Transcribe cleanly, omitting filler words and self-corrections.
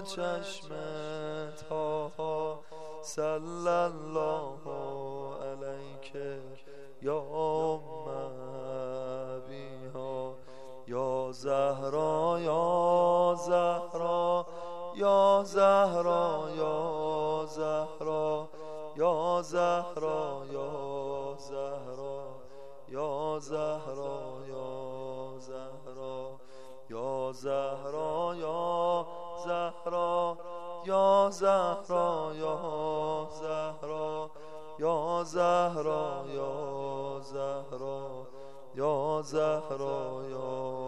چشم طه صلی الله علیک یا ام ابیها یا زهرا یا زهرا یا زهرا یا زهرا یا زهرا یا زهرا یا زهرا یا زهرا یا زهرا یا زهرا یا زهرا یا زهرا یا زهرا یا زهرا یا زهرا یا